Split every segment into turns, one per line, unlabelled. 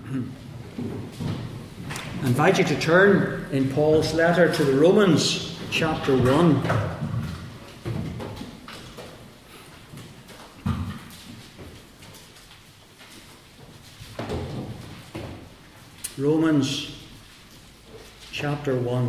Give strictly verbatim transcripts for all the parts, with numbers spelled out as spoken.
I invite you to turn in Paul's letter to the Romans, chapter one. Romans, chapter one.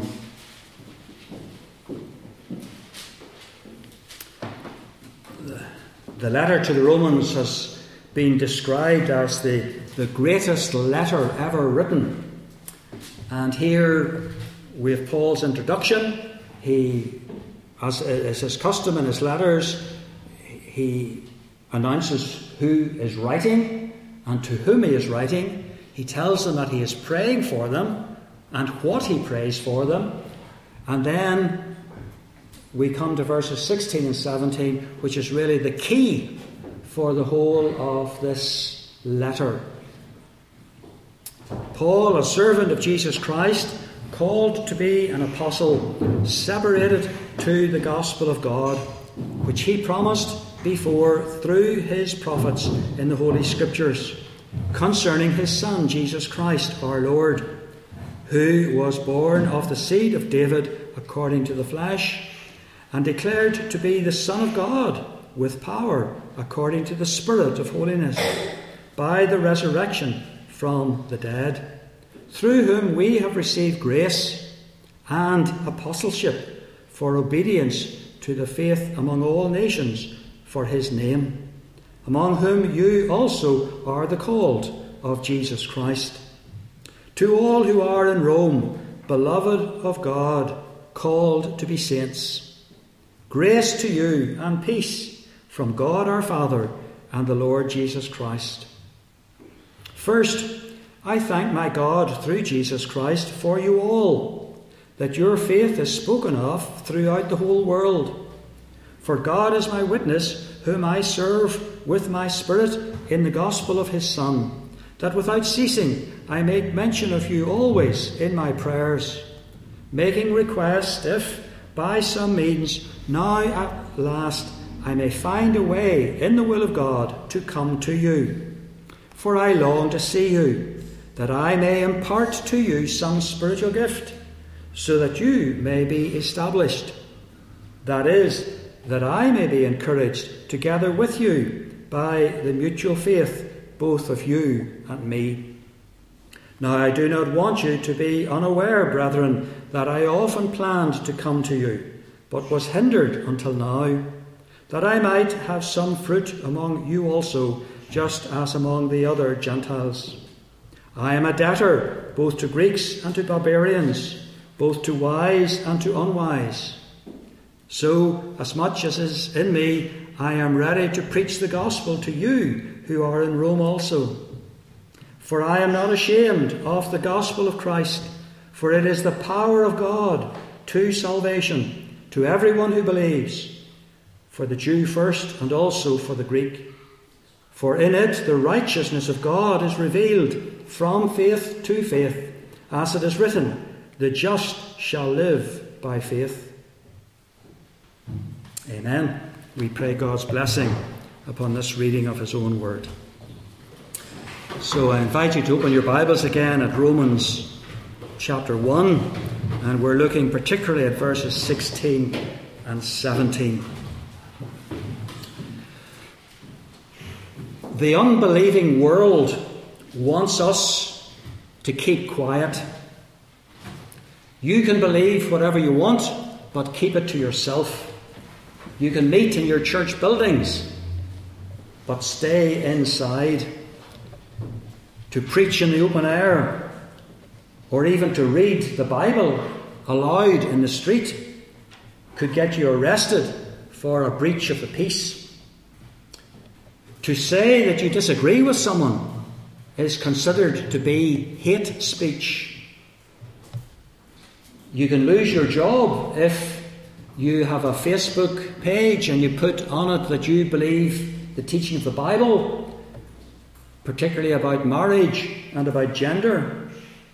The, the letter to the Romans has been described as the, the greatest letter ever written. And here we have Paul's introduction. He, as is his custom in his letters, he announces who is writing and to whom he is writing. He tells them that he is praying for them and what he prays for them. And then we come to verses sixteen and seventeen, which is really the key for the whole of this letter. Paul, a servant of Jesus Christ, called to be an apostle, separated to the gospel of God, which he promised before through his prophets in the Holy Scriptures, concerning his Son, Jesus Christ, our Lord, who was born of the seed of David according to the flesh, and declared to be the Son of God with power according to the Spirit of holiness, by the resurrection from the dead, through whom we have received grace and apostleship for obedience to the faith among all nations for his name, among whom you also are the called of Jesus Christ. To all who are in Rome, beloved of God, called to be saints, grace to you and peace from God our Father and the Lord Jesus Christ. First, I thank my God through Jesus Christ for you all, that your faith is spoken of throughout the whole world. For God is my witness, whom I serve with my spirit in the gospel of his Son, that without ceasing I make mention of you always in my prayers, making request if, by some means, now at last I may find a way in the will of God to come to you. For I long to see you, that I may impart to you some spiritual gift, so that you may be established. That is, that I may be encouraged together with you by the mutual faith both of you and me. Now I do not want you to be unaware, brethren, that I often planned to come to you, but was hindered until now, that I might have some fruit among you also, just as among the other Gentiles. I am a debtor both to Greeks and to barbarians, both to wise and to unwise. So, as much as is in me, I am ready to preach the gospel to you who are in Rome also. For I am not ashamed of the gospel of Christ, for it is the power of God to salvation, to everyone who believes, for the Jew first and also for the Greek. For in it the righteousness of God is revealed from faith to faith, as it is written, the just shall live by faith. Amen. We pray God's blessing upon this reading of his own word. So I invite you to open your Bibles again at Romans chapter one, and we're looking particularly at verses sixteen and seventeen. The unbelieving world wants us to keep quiet. You can believe whatever you want, but keep it to yourself. You can meet in your church buildings, but stay inside. To preach in the open air, or even to read the Bible aloud in the street, could get you arrested for a breach of the peace. To say that you disagree with someone is considered to be hate speech. You can lose your job if you have a Facebook page and you put on it that you believe the teaching of the Bible, particularly about marriage and about gender.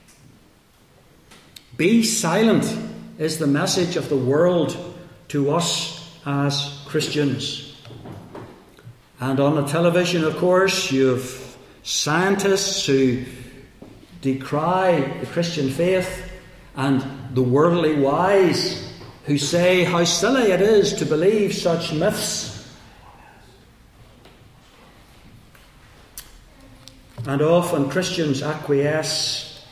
Be silent is the message of the world to us as Christians. And on the television, of course, you have scientists who decry the Christian faith and the worldly wise who say how silly it is to believe such myths. And often Christians acquiesce.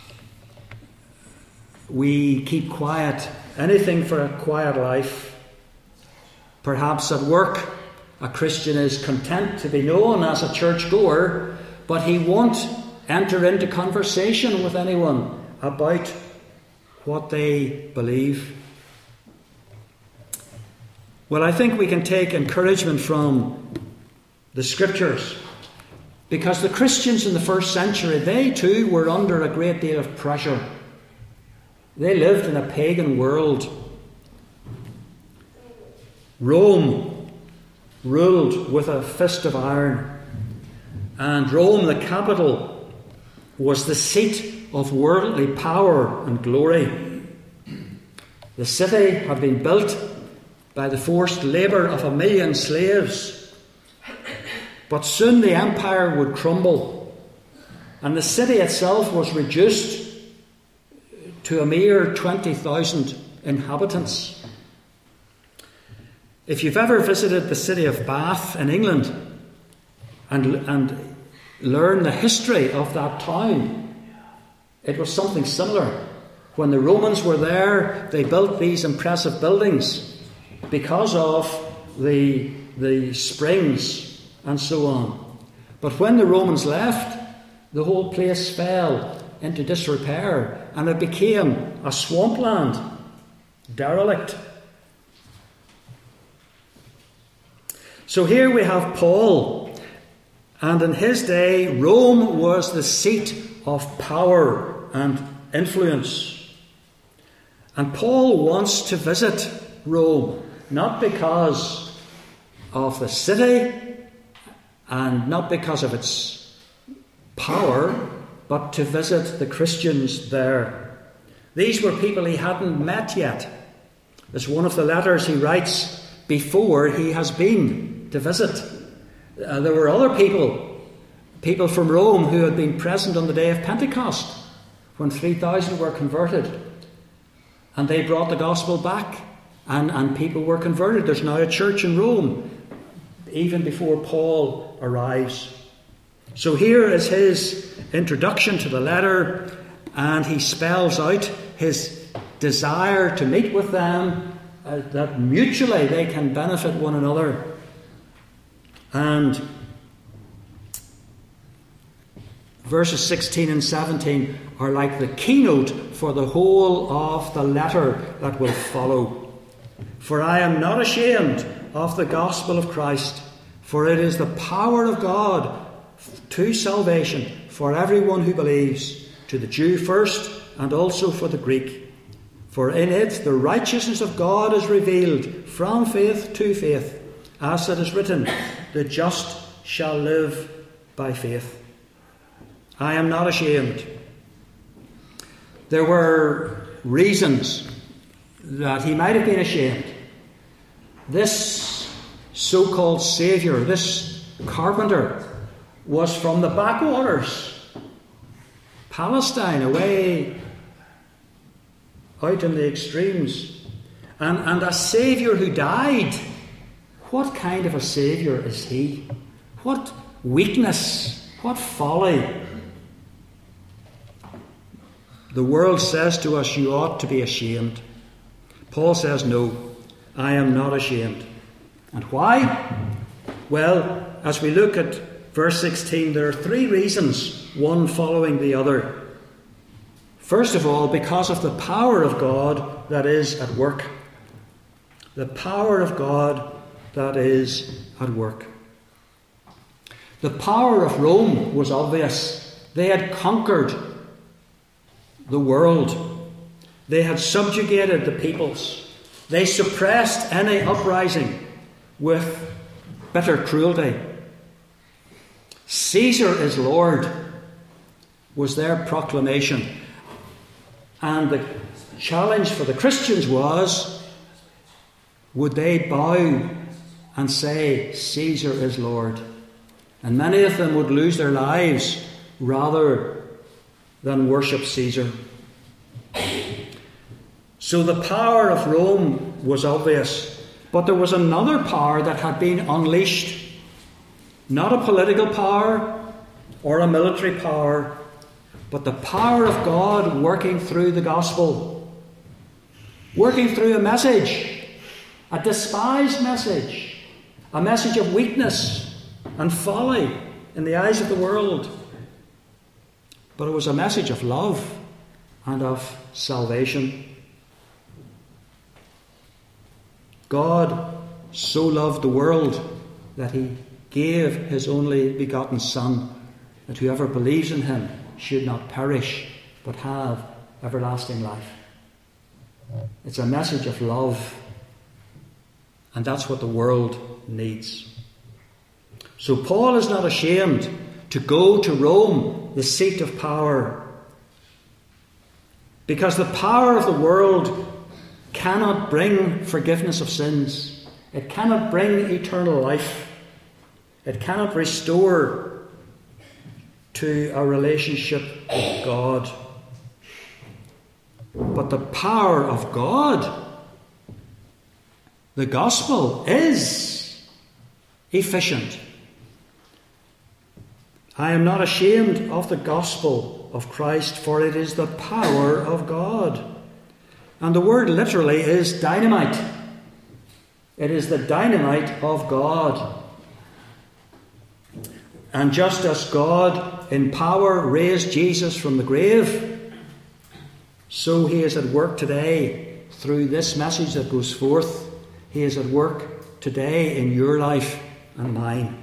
We keep quiet, anything for a quiet life. Perhaps at work, a Christian is content to be known as a churchgoer, but he won't enter into conversation with anyone about what they believe. Well, I think we can take encouragement from the Scriptures, because the Christians in the first century, they too were under a great deal of pressure. They lived in a pagan world. Rome ruled with a fist of iron, and Rome, the capital, was the seat of worldly power and glory. The city had been built by the forced labour of a million slaves, but soon the empire would crumble, and the city itself was reduced to a mere twenty thousand inhabitants. If you've ever visited the city of Bath in England and, and learned the history of that town, it was something similar. When the Romans were there, they built these impressive buildings because of the, the springs and so on. But when the Romans left, the whole place fell into disrepair and it became a swampland, derelict. So here we have Paul, and in his day, Rome was the seat of power and influence. And Paul wants to visit Rome, not because of the city and not because of its power, but to visit the Christians there. These were people he hadn't met yet. It's one of the letters he writes before he has been to visit. Uh, there were other people, people from Rome who had been present on the day of Pentecost when three thousand were converted. And they brought the gospel back and, and people were converted. There's now a church in Rome even before Paul arrives. So here is his introduction to the letter, and he spells out his desire to meet with them, uh, that mutually they can benefit one another. And verses sixteen and seventeen are like the keynote for the whole of the letter that will follow. For I am not ashamed of the gospel of Christ, for it is the power of God to salvation for everyone who believes, to the Jew first and also for the Greek. For in it the righteousness of God is revealed from faith to faith, as it is written, the just shall live by faith. I am not ashamed. There were reasons that he might have been ashamed. This so-called Saviour, this carpenter, was from the backwaters, Palestine, away out in the extremes, and, and a Saviour who died. What kind of a Saviour is he? What weakness, what folly. The world says to us, you ought to be ashamed. Paul says, no, I am not ashamed. And why? Well, as we look at verse sixteen, there are three reasons, one following the other. First of all, because of the power of God that is at work. The power of God that is at work. The power of Rome was obvious. They had conquered the world. They had subjugated the peoples. They suppressed any uprising with bitter cruelty. Caesar is Lord was their proclamation. And the challenge for the Christians was, would they bow and say, Caesar is Lord? And many of them would lose their lives rather than worship Caesar. So the power of Rome was obvious, but there was another power that had been unleashed. Not a political power or a military power, but the power of God working through the gospel, working through a message, a despised message, a message of weakness and folly in the eyes of the world. But it was a message of love and of salvation. God so loved the world that he gave his only begotten Son, that whoever believes in him should not perish, but have everlasting life. It's a message of love, and that's what the world needs. So Paul is not ashamed to go to Rome, the seat of power, because the power of the world cannot bring forgiveness of sins. It cannot bring eternal life. It cannot restore to a relationship with God. But the power of God, the gospel, is efficient. I am not ashamed of the gospel of Christ, for it is the power of God. And the word literally is dynamite. It is the dynamite of God. And just as God in power raised Jesus from the grave, so he is at work today through this message that goes forth. He is at work today in your life and mine.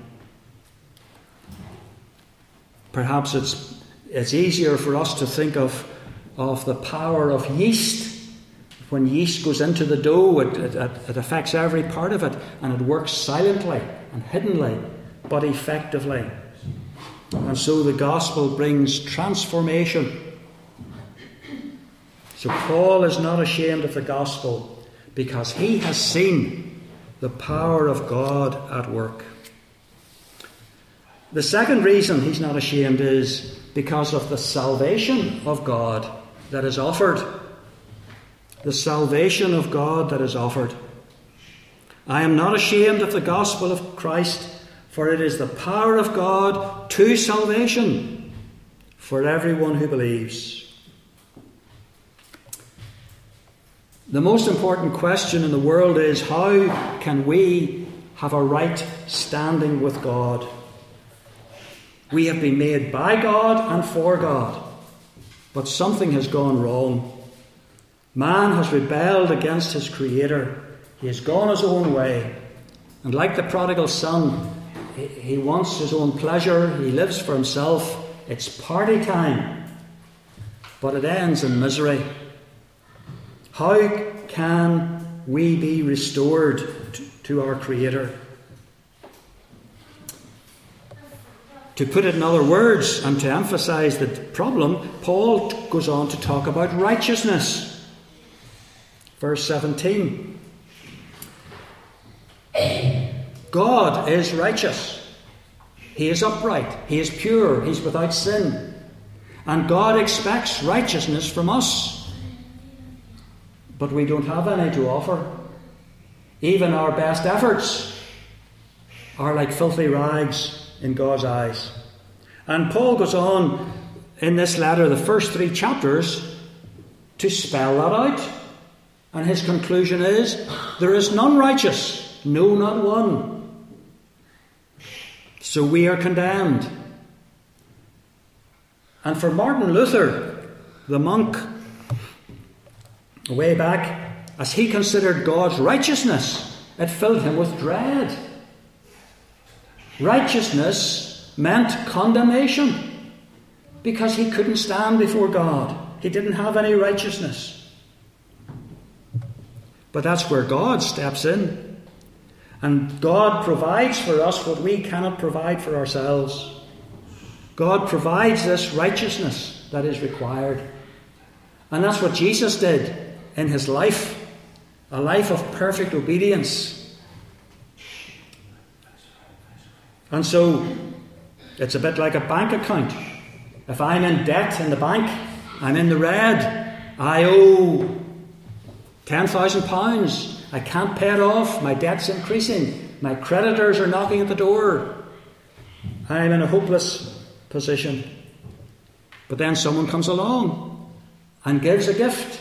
Perhaps it's it's easier for us to think of, of the power of yeast. When yeast goes into the dough, it, it, it affects every part of it, and it works silently and hiddenly, but effectively. And so the gospel brings transformation. So Paul is not ashamed of the gospel because he has seen the power of God at work. The second reason he's not ashamed is because of the salvation of God that is offered. The salvation of God that is offered. I am not ashamed of the gospel of Christ, for it is the power of God to salvation for everyone who believes. The most important question in the world is, how can we have a right standing with God? We have been made by God and for God, but something has gone wrong. Man has rebelled against his Creator. He has gone his own way. And like the prodigal son, he wants his own pleasure. He lives for himself. It's party time. But it ends in misery. How can we be restored to our Creator? To put it in other words, and to emphasize the problem, Paul goes on to talk about righteousness. Verse seventeen. God is righteous. He is upright. He is pure. He's without sin. And God expects righteousness from us. But we don't have any to offer. Even our best efforts are like filthy rags in God's eyes. And Paul goes on in this letter, the first three chapters, to spell that out. And his conclusion is, there is none righteous, no, not one. So we are condemned. And for Martin Luther, the monk, way back, as he considered God's righteousness, it filled him with dread. Righteousness meant condemnation, because he couldn't stand before God. He didn't have any righteousness. But that's where God steps in. And God provides for us what we cannot provide for ourselves. God provides this righteousness that is required. And that's what Jesus did in his life. A life of perfect obedience. And so, it's a bit like a bank account. If I'm in debt in the bank, I'm in the red. I owe ten thousand pounds. I can't pay it off. My debt's increasing. My creditors are knocking at the door. I'm in a hopeless position. But then someone comes along and gives a gift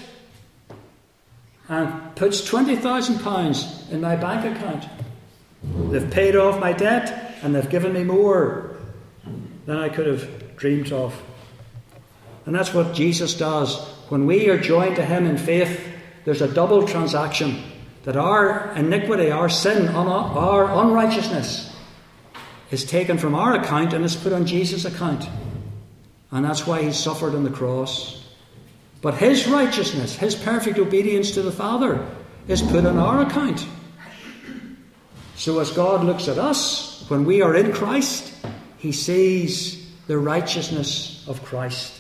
and puts twenty thousand pounds in my bank account. They've paid off my debt and they've given me more than I could have dreamed of. And that's what Jesus does. When we are joined to him in faith, there's a double transaction. That our iniquity, our sin, our unrighteousness is taken from our account and is put on Jesus' account. And that's why he suffered on the cross. But his righteousness, his perfect obedience to the Father, is put on our account. So as God looks at us, when we are in Christ, he sees the righteousness of Christ.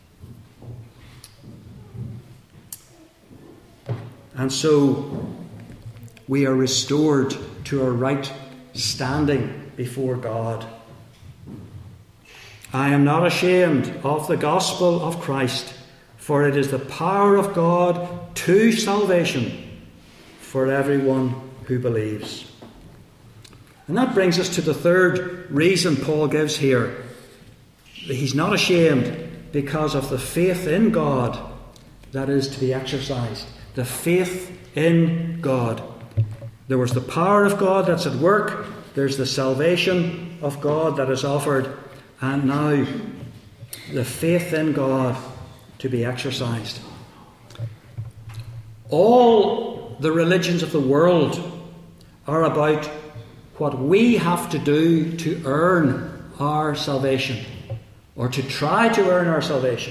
And so we are restored to a right standing before God. I am not ashamed of the gospel of Christ, for it is the power of God to salvation for everyone who believes. And that brings us to the third reason Paul gives here. He's not ashamed because of the faith in God that is to be exercised. The faith in God. There was the power of God that's at work. There's the salvation of God that is offered. And now the faith in God to be exercised. All the religions of the world are about what we have to do to earn our salvation, or to try to earn our salvation.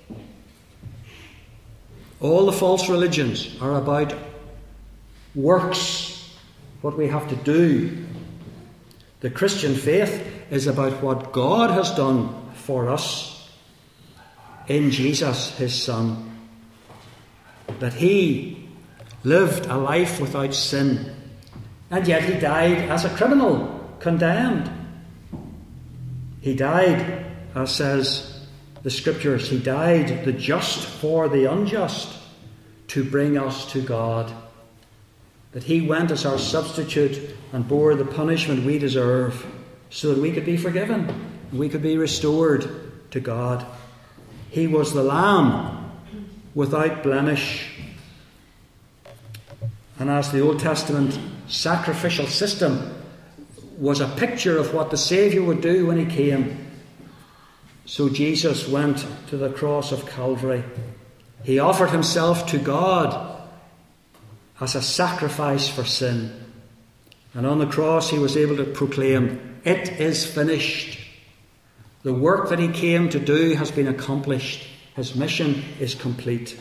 All the false religions are about works, what we have to do. The Christian faith is about what God has done for us in Jesus, his Son. That he lived a life without sin, and yet he died as a criminal, condemned. He died, as says the Scriptures, he died the just for the unjust to bring us to God. That he went as our substitute and bore the punishment we deserve so that we could be forgiven and we could be restored to God. He was the Lamb without blemish. And as the Old Testament sacrificial system was a picture of what the Saviour would do when he came, so Jesus went to the cross of Calvary. He offered himself to God as a sacrifice for sin. And on the cross he was able to proclaim, "It is finished." The work that he came to do has been accomplished. His mission is complete.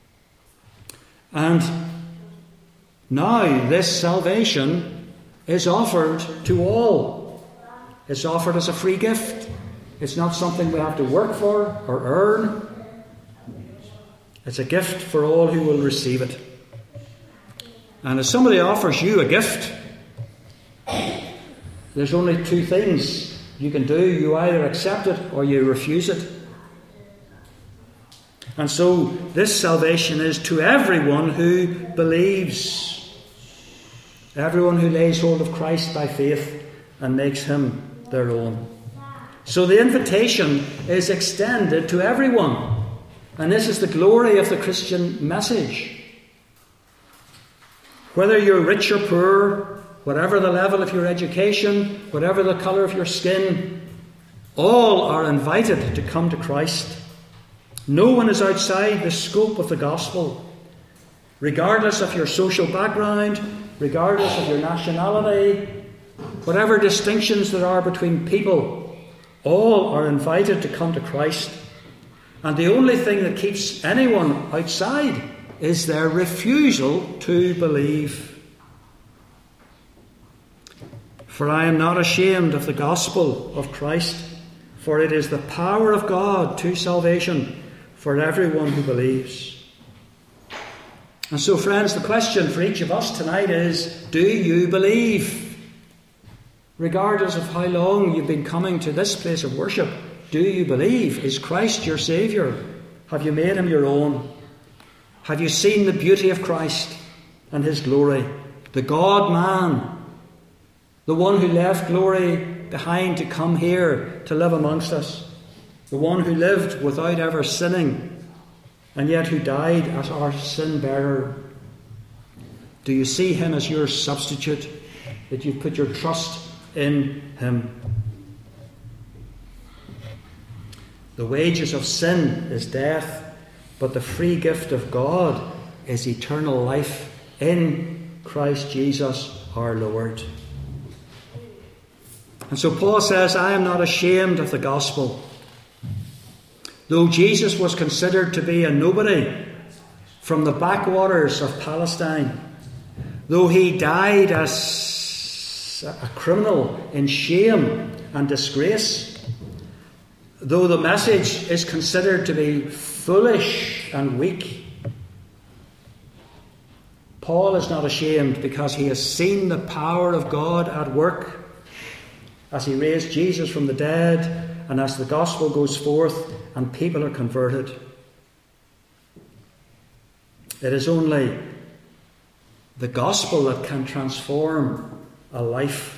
And now this salvation is offered to all. It's offered as a free gift. It's not something we have to work for or earn. It's a gift for all who will receive it. And if somebody offers you a gift, there's only two things you can do. You either accept it or you refuse it. And so this salvation is to everyone who believes. Everyone who lays hold of Christ by faith and makes him their own. So the invitation is extended to everyone. And this is the glory of the Christian message. Whether you're rich or poor, whatever the level of your education, whatever the colour of your skin, all are invited to come to Christ. No one is outside the scope of the gospel. Regardless of your social background, regardless of your nationality, whatever distinctions there are between people, all are invited to come to Christ. And the only thing that keeps anyone outside is their refusal to believe. For I am not ashamed of the gospel of Christ, for it is the power of God to salvation for everyone who believes. And so, friends, the question for each of us tonight is, do you believe? Regardless of how long you've been coming to this place of worship, Do you believe? Is Christ your Saviour? Have you made him your own? Have you seen the beauty of Christ and his glory? The God-man, the one who left glory behind to come here to live amongst us, the one who lived without ever sinning, and yet who died as our sin-bearer. Do you see him as your substitute, that you've put your trust in him? The wages of sin is death, but the free gift of God is eternal life in Christ Jesus our Lord. And so Paul says, I am not ashamed of the gospel. Though Jesus was considered to be a nobody from the backwaters of Palestine, though he died as a criminal in shame and disgrace, though the message is considered to be foolish and weak, Paul is not ashamed because he has seen the power of God at work as he raised Jesus from the dead and as the gospel goes forth and people are converted. It is only the gospel that can transform a life.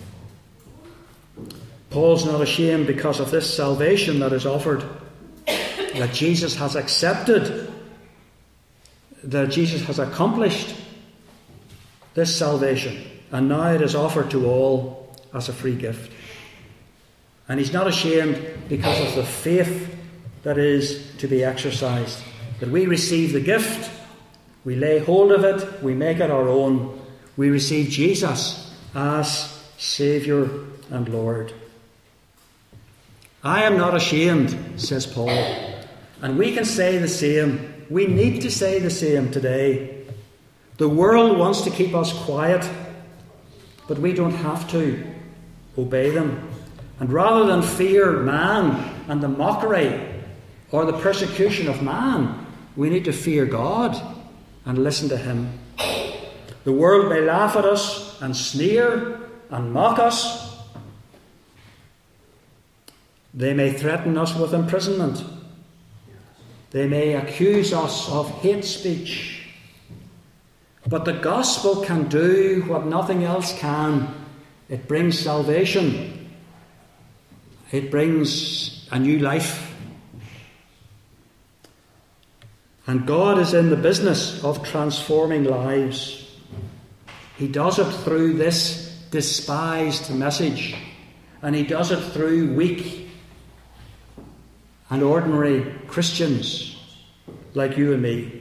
Paul's not ashamed because of this salvation that is offered, that Jesus has accepted, that Jesus has accomplished this salvation, and now it is offered to all as a free gift. And he's not ashamed because of the faith that is to be exercised, that we receive the gift, we lay hold of it, we make it our own, we receive Jesus as Saviour and Lord. I am not ashamed, says Paul. And we can say the same. We need to say the same today. The world wants to keep us quiet, but we don't have to obey them. And rather than fear man and the mockery or the persecution of man, we need to fear God and listen to him. The world may laugh at us and sneer and mock us. They may threaten us with imprisonment. They may accuse us of hate speech. But the gospel can do what nothing else can. It brings salvation. It brings a new life. And God is in the business of transforming lives. He does it through this despised message. And he does it through weak and ordinary Christians like you and me.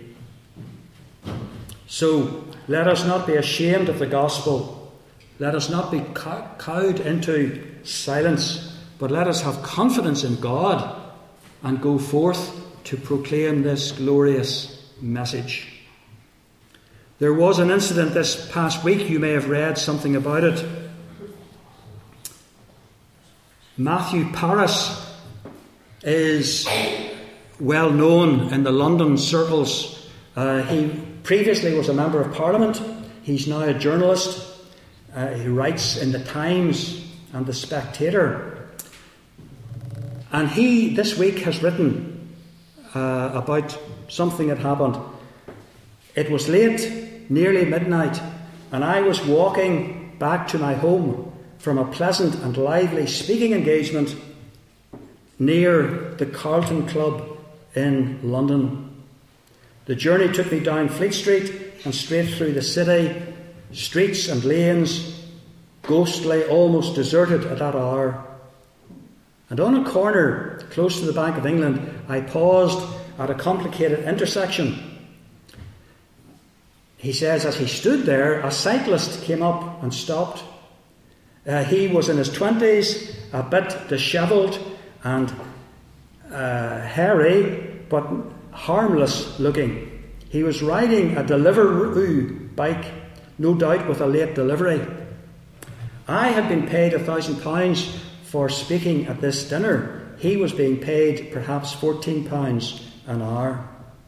So let us not be ashamed of the gospel. Let us not be cow- cowed into silence, but let us have confidence in God and go forth to proclaim this glorious message. There was an incident this past week. You may have read something about it. Matthew Parris is well known in the London circles. Uh, he previously was a member of Parliament. He's now a journalist. Uh, he writes in the Times and the Spectator. And he, this week, has written uh, about something that happened. It was late, nearly midnight, and I was walking back to my home from a pleasant and lively speaking engagement near the Carlton Club in London. The journey took me down Fleet Street and straight through the city, streets and lanes, ghostly, almost deserted at that hour. And on a corner close to the Bank of England, I paused at a complicated intersection. He says, as he stood there, a cyclist came up and stopped. Uh, he was in his twenties, a bit dishevelled and uh, hairy, but harmless looking. He was riding a Deliveroo bike, no doubt with a late delivery. I had been paid a thousand pounds for speaking at this dinner. He was being paid perhaps fourteen pounds an hour.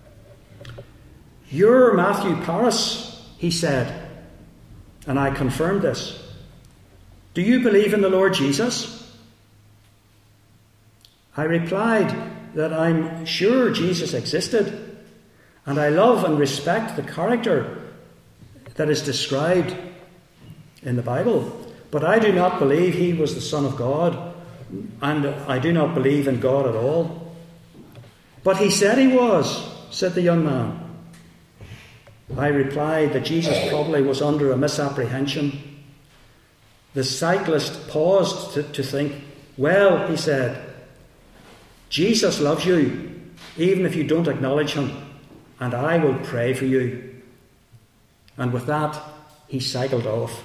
You're Matthew Parris, he said, and I confirmed this. Do you believe in the Lord Jesus? I replied that I'm sure Jesus existed, and I love and respect the character that is described in the Bible, but I do not believe he was the Son of God, and I do not believe in God at all. But he said he was, said the young man. I replied that Jesus probably was under a misapprehension. The cyclist paused to, to think. Well, he said, Jesus loves you, even if you don't acknowledge him, and I will pray for you. And with that, he cycled off.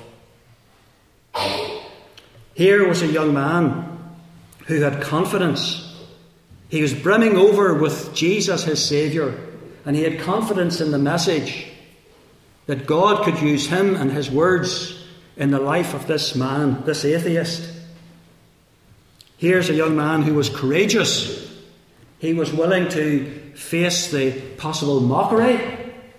Here was a young man who had confidence. He was brimming over with Jesus, his Saviour, and he had confidence in the message that God could use him and his words in the life of this man, this atheist. Here's a young man who was courageous. He was willing to face the possible mockery.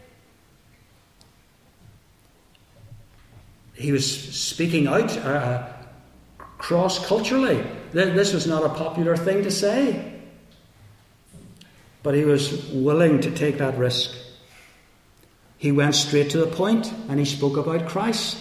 He was speaking out uh, cross-culturally. This was not a popular thing to say. But he was willing to take that risk. He went straight to the point and he spoke about Christ.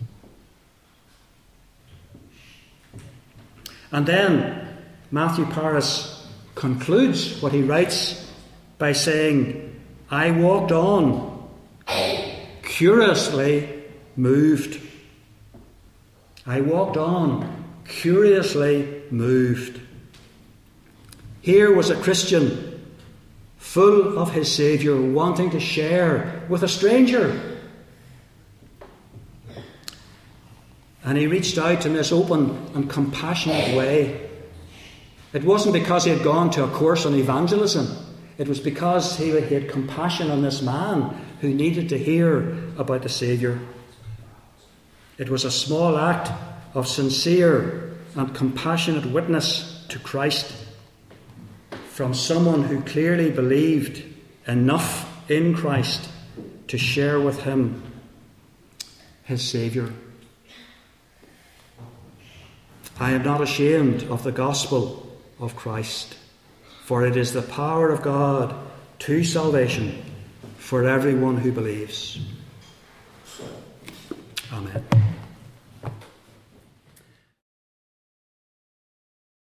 And then Matthew Paris concludes what he writes by saying, I walked on, curiously moved. I walked on, curiously moved. Here was a Christian full of his Saviour, wanting to share with a stranger. And he reached out in this open and compassionate way. It wasn't because he had gone to a course on evangelism. It was because he had compassion on this man who needed to hear about the Saviour. It was a small act of sincere and compassionate witness to Christ from someone who clearly believed enough in Christ to share with him his Saviour. I am not ashamed of the gospel of Christ, for it is the power of God to salvation for everyone who believes. Amen.